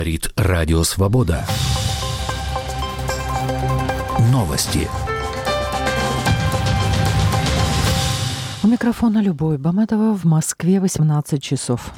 Говорит Радио Свобода. Новости. У микрофона Любовь Баматова, в Москве 18 часов.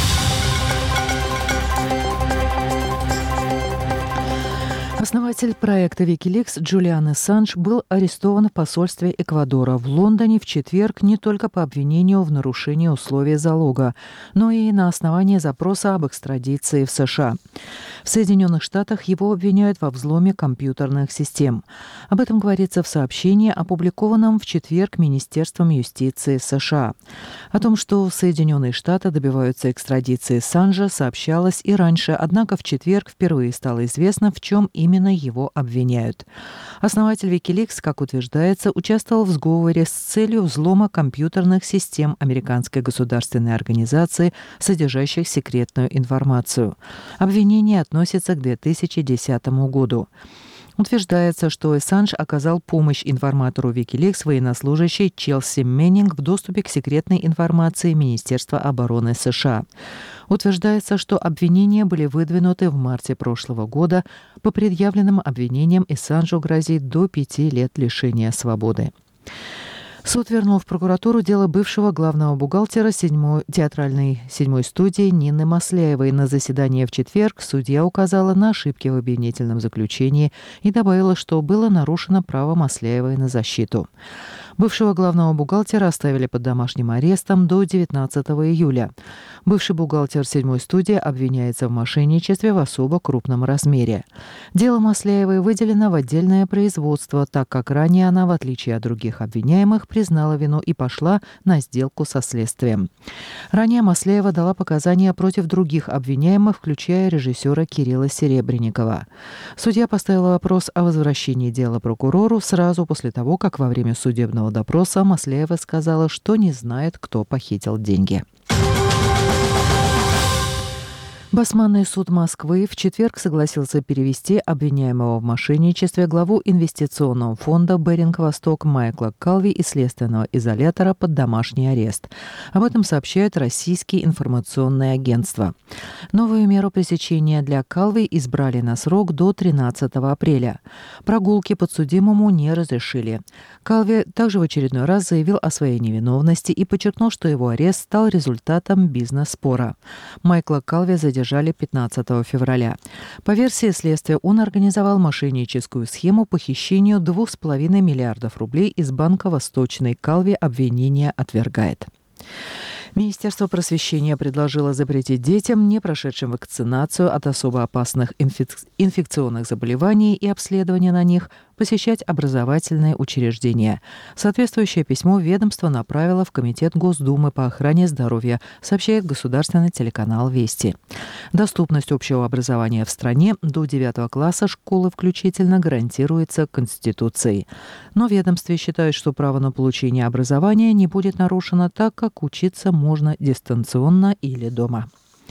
Основатель проекта Wikileaks Джулиан Ассанж был арестован в посольстве Эквадора в Лондоне в четверг не только по обвинению в нарушении условий залога, но и на основании запроса об экстрадиции в США. В Соединенных Штатах его обвиняют во взломе компьютерных систем. Об этом говорится в сообщении, опубликованном в четверг Министерством юстиции США. О том, что Соединенные Штаты добиваются экстрадиции Ассанжа, сообщалось и раньше, однако в четверг впервые стало известно, в чем именно его обвиняют. Основатель Wikileaks, как утверждается, участвовал в сговоре с целью взлома компьютерных систем американской государственной организации, содержащих секретную информацию. Обвинение относится к 2010 году. Утверждается, что Ассанж оказал помощь информатору Wikileaks, военнослужащей Челси Меннинг, в доступе к секретной информации Министерства обороны США. Утверждается, что обвинения были выдвинуты в марте прошлого года. По предъявленным обвинениям Ассанжу грозит до 5 лет лишения свободы. Суд вернул в прокуратуру дело бывшего главного бухгалтера театральной 7-й студии Нины Масляевой. На заседании в четверг судья указала на ошибки в обвинительном заключении и добавила, что было нарушено право Масляевой на защиту. Бывшего главного бухгалтера оставили под домашним арестом до 19 июля. Бывший бухгалтер 7-й студии обвиняется в мошенничестве в особо крупном размере. Дело Масляевой выделено в отдельное производство, так как ранее она, в отличие от других обвиняемых, признала вину и пошла на сделку со следствием. Ранее Масляева дала показания против других обвиняемых, включая режиссера Кирилла Серебренникова. Судья поставила вопрос о возвращении дела прокурору сразу после того, как во время судебного допроса Масляева сказала, что не знает, кто похитил деньги. Басманный суд Москвы в четверг согласился перевести обвиняемого в мошенничестве главу инвестиционного фонда «Беринг-Восток» Майкла Калви из следственного изолятора под домашний арест. Об этом сообщают российские информационные агентства. Новую меру пресечения для Калви избрали на срок до 13 апреля. Прогулки подсудимому не разрешили. Калви также в очередной раз заявил о своей невиновности и подчеркнул, что его арест стал результатом бизнес-спора. Майкла Калви задержали 15 февраля. По версии следствия, он организовал мошенническую схему по хищению 2,5 миллиардов рублей из банка «Восточный». Калви обвинение отвергает. Министерство просвещения предложило запретить детям, не прошедшим вакцинацию от особо опасных инфекционных заболеваний и обследования на них, посещать образовательные учреждения. Соответствующее письмо ведомство направило в Комитет Госдумы по охране здоровья, сообщает государственный телеканал «Вести». Доступность общего образования в стране до 9 класса школы включительно гарантируется Конституцией. Но в ведомстве считают, что право на получение образования не будет нарушено, так как учиться можно дистанционно или дома.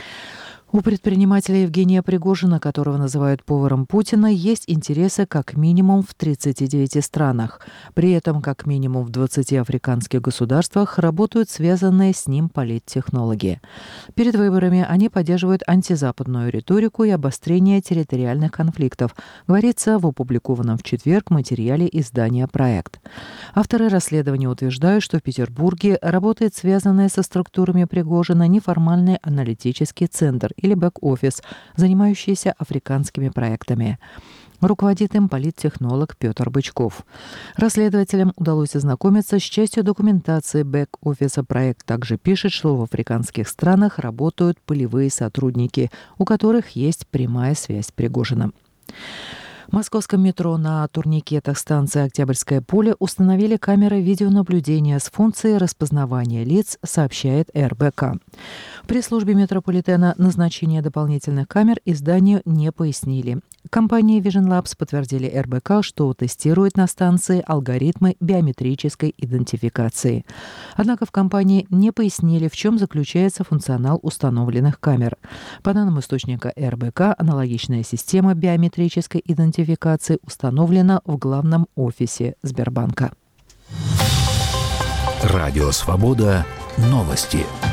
У предпринимателя Евгения Пригожина, которого называют поваром Путина, есть интересы как минимум в 39 странах. При этом как минимум в 20 африканских государствах работают связанные с ним политтехнологи. Перед выборами они поддерживают антизападную риторику и обострение территориальных конфликтов, говорится в опубликованном в четверг материале издания «Проект». Авторы расследования утверждают, что в Петербурге работает связанный со структурами Пригожина неформальный аналитический центр или бэк-офис, занимающийся африканскими проектами. Руководит им политтехнолог Петр Бычков. Расследователям удалось ознакомиться с частью документации бэк-офиса. Проект также пишет, что в африканских странах работают полевые сотрудники, у которых есть прямая связь с Пригожиным. В московском метро на турникетах станции «Октябрьское поле» установили камеры видеонаблюдения с функцией распознавания лиц, сообщает РБК. В пресс-службе метрополитена назначение дополнительных камер изданию не пояснили. Компании Vision Labs подтвердили РБК, что тестирует на станции алгоритмы биометрической идентификации. Однако в компании не пояснили, в чем заключается функционал установленных камер. По данным источника РБК, аналогичная система биометрической идентификации установлена в главном офисе Сбербанка. Радио Свобода. Новости.